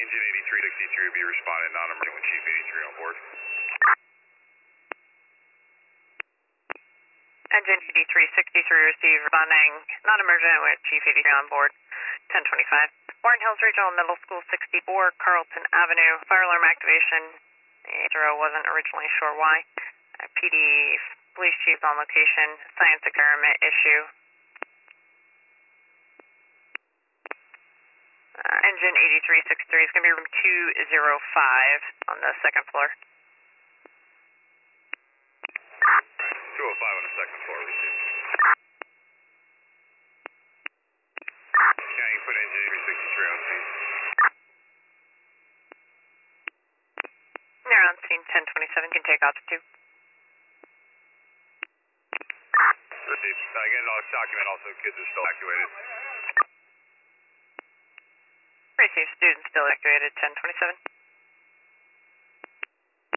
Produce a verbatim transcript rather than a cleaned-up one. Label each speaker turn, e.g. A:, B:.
A: engine eighty-three sixty-three will be responding non-emergent with Chief eighty-three on board.
B: Engine eighty-three sixty-three received, responding non-emergent with Chief eighty-three on board, ten twenty-five. Warren Hills Regional Middle School sixty-four, Carlton Avenue, fire alarm activation. Zero wasn't originally sure why. Uh, P D Police Chief on location, science experiment issue. Uh, engine eighty-three sixty-three is going to be room two oh five on the second floor.
A: two oh five on the second floor, receive. Can you put engine eighty-three sixty-three on scene?
B: They're on scene, ten twenty-seven, can take off two.
A: Receive. Uh, again, I'll document also kids are still evacuated.
B: Receive, students still evacuated, ten twenty-seven.